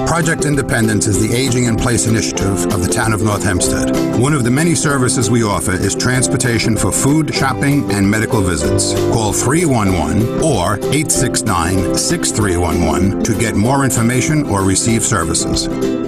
Project Independence is the Aging in Place initiative of the town of North Hempstead. One of the many services we offer is transportation for food, shopping, and medical visits. Call 311 or 869-6311 to get more information or receive services.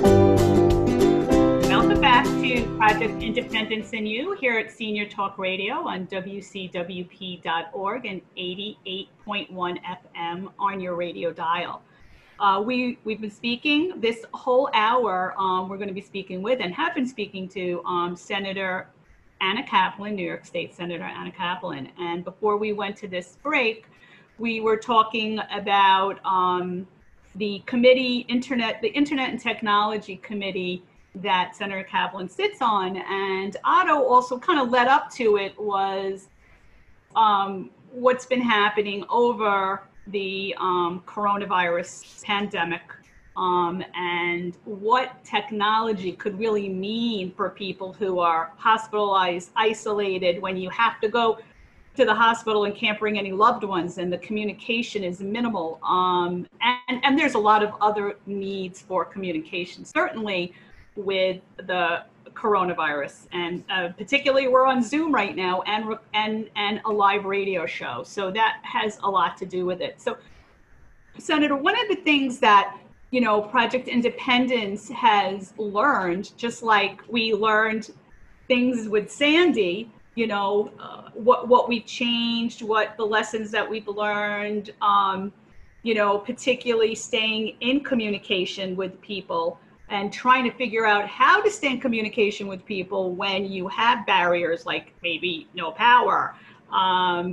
Welcome back to Project Independence and You here at Senior Talk Radio on WCWP.org and 88.1 FM on your radio dial. We've been speaking this whole hour. We're going to be speaking with and have been speaking to Senator Anna Kaplan, New York State Senator Anna Kaplan. And before we went to this break, we were talking about the committee, the Internet and Technology Committee that Senator Kaplan sits on. And Otto also kind of led up to it was what's been happening over the coronavirus pandemic and what technology could really mean for people who are hospitalized, isolated, when you have to go to the hospital and can't bring any loved ones and the communication is minimal. And there's a lot of other needs for communication, certainly with the coronavirus, and particularly we're on Zoom right now and a live radio show, so that has a lot to do with it. So Senator, one of the things that Project Independence has learned, just like we learned things with Sandy, what we've changed, what the lessons that we've learned, particularly staying in communication with people and trying to figure out how to stay in communication with people when you have barriers like maybe no power, or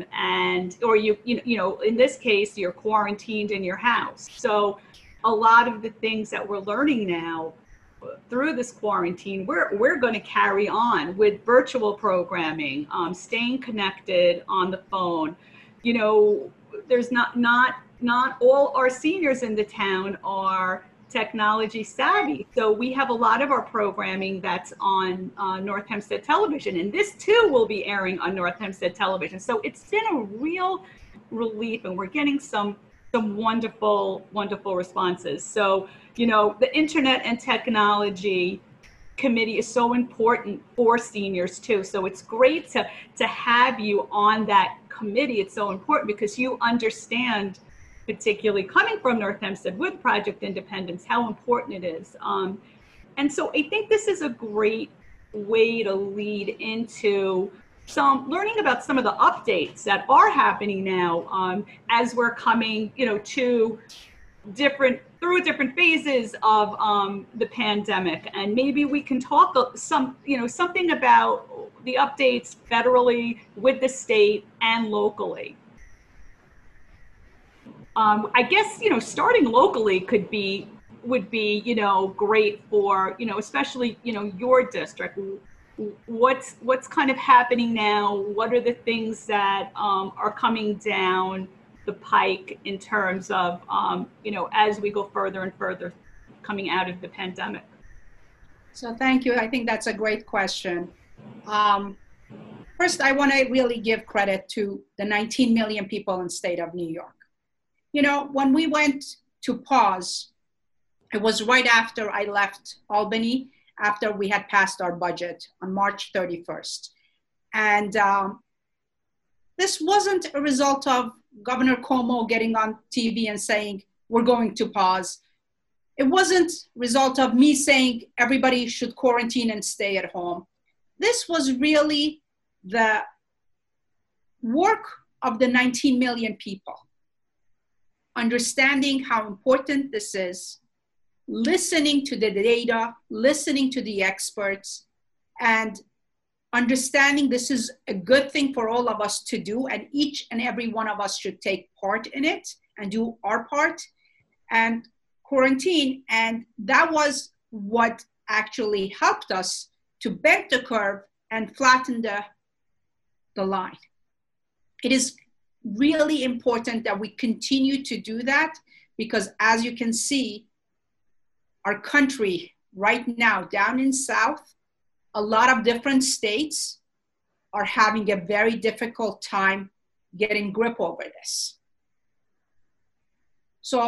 in this case, you're quarantined in your house. So a lot of the things that we're learning now through this quarantine, we're going to carry on with virtual programming, staying connected on the phone. There's not all our seniors in the town are technology savvy. So we have a lot of our programming that's on North Hempstead Television, and this too will be airing on North Hempstead Television. So it's been a real relief, and we're getting some wonderful, wonderful responses. So, the Internet and Technology Committee is so important for seniors too. So it's great to have you on that committee. It's so important because you understand, particularly coming from North Hempstead with Project Independence, how important it is. And so I think this is a great way to lead into learning about some of the updates that are happening now as we're coming, through different phases of the pandemic. And maybe we can talk something about the updates federally, with the state, and locally. I guess, starting locally would be, great for, especially, your district. What's kind of happening now? What are the things that are coming down the pike in terms of, as we go further and further coming out of the pandemic? So thank you. I think that's a great question. First, I want to really give credit to the 19 million people in the state of New York. When we went to pause, it was right after I left Albany, after we had passed our budget on March 31st. And this wasn't a result of Governor Cuomo getting on TV and saying, we're going to pause. It wasn't a result of me saying everybody should quarantine and stay at home. This was really the work of the 19 million people. Understanding how important this is, listening to the data, listening to the experts, and understanding this is a good thing for all of us to do, and each and every one of us should take part in it and do our part and quarantine. And that was what actually helped us to bend the curve and flatten the line. It is really important that we continue to do that, because as you can see, our country right now down in South, a lot of different states are having a very difficult time getting grip over this. So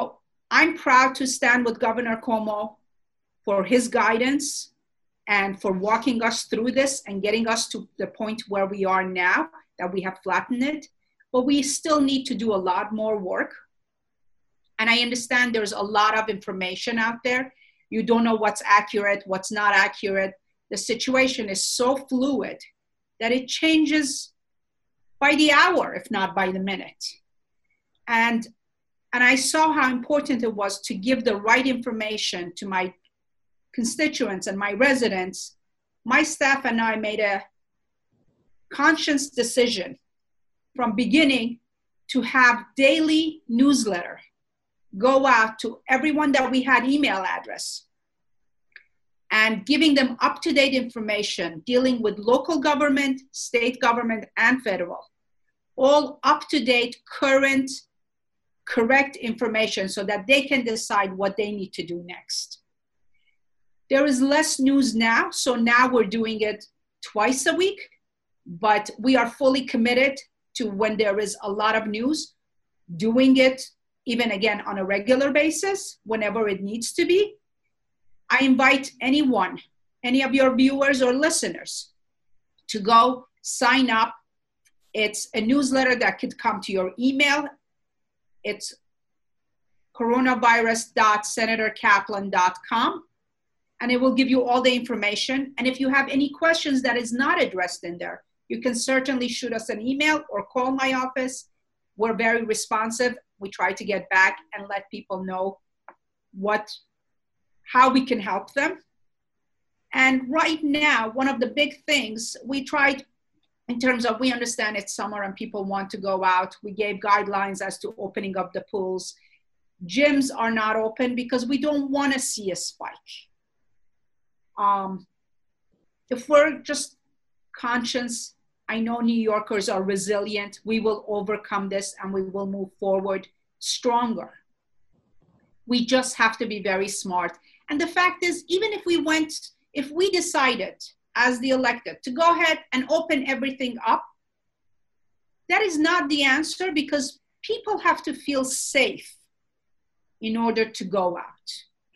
I'm proud to stand with Governor Cuomo for his guidance and for walking us through this and getting us to the point where we are now, that we have flattened it. But we still need to do a lot more work. And I understand there's a lot of information out there. You don't know what's accurate, what's not accurate. The situation is so fluid that it changes by the hour, if not by the minute. And I saw how important it was to give the right information to my constituents and my residents. My staff and I made a conscious decision from beginning to have daily newsletter go out to everyone that we had email address and giving them up-to-date information dealing with local government, state government, and federal. All up-to-date, current, correct information so that they can decide what they need to do next. There is less news now, so now we're doing it twice a week, but we are fully committed to, when there is a lot of news, doing it even again on a regular basis, whenever it needs to be. I invite anyone, any of your viewers or listeners, to go sign up. It's a newsletter that could come to your email. It's coronavirus.senatorkaplan.com, and it will give you all the information. And if you have any questions that is not addressed in there, you can certainly shoot us an email or call my office. We're very responsive. We try to get back and let people know how we can help them. And right now, one of the big things we tried in terms of, we understand it's summer and people want to go out. We gave guidelines as to opening up the pools. Gyms are not open because we don't want to see a spike. If we're just conscious, I know New Yorkers are resilient. We will overcome this and we will move forward stronger. We just have to be very smart. And the fact is, even if we decided as the elected to go ahead and open everything up, that is not the answer, because people have to feel safe in order to go out.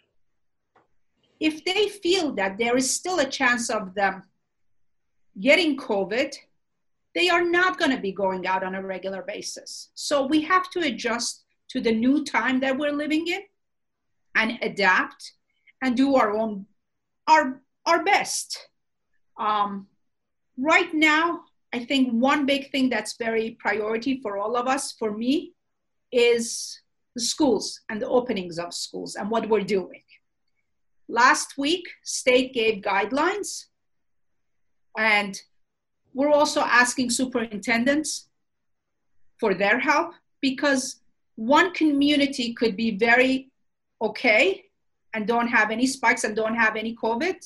If they feel that there is still a chance of them getting COVID, they are not going to be going out on a regular basis. So we have to adjust to the new time that we're living in and adapt and do our best. Right now, I think one big thing that's very priority for all of us, for me, is the schools and the openings of schools and what we're doing. Last week, state gave guidelines, and we're also asking superintendents for their help, because one community could be very okay and don't have any spikes and don't have any COVID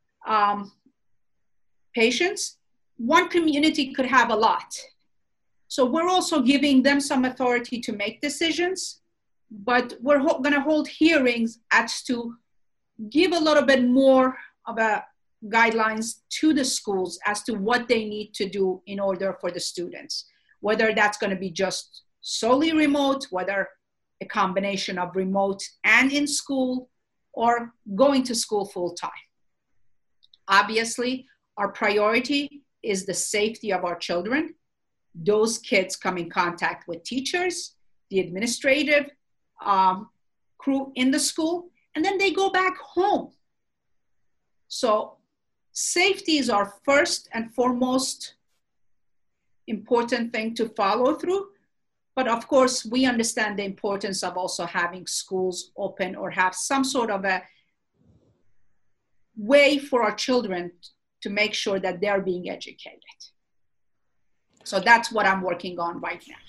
patients. One community could have a lot. So we're also giving them some authority to make decisions, but we're going to hold hearings as to give a little bit more of a guidelines to the schools as to what they need to do in order for the students, whether that's going to be just solely remote, whether a combination of remote and in school, or going to school full time. Obviously, our priority is the safety of our children. Those kids come in contact with teachers, the administrative crew in the school, and then they go back home. So safety is our first and foremost important thing to follow through. But of course, we understand the importance of also having schools open or have some sort of a way for our children to make sure that they're being educated. So that's what I'm working on right now.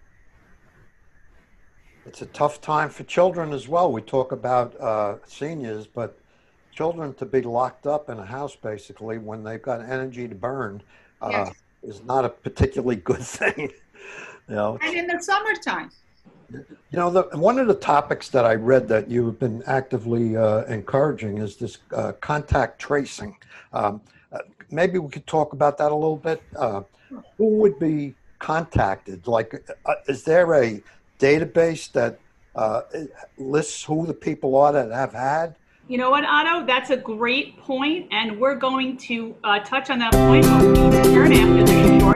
It's a tough time for children as well. We talk about seniors, but children to be locked up in a house basically when they've got energy to burn Yes. is not a particularly good thing. You know. And in the summertime. You know, one of the topics that I read that you've been actively encouraging is this contact tracing. Maybe we could talk about that a little bit. Who would be contacted? Like, is there a database that it lists who the people are that have had? You know what, Otto? That's a great point, and we're going to touch on that point when we return after this short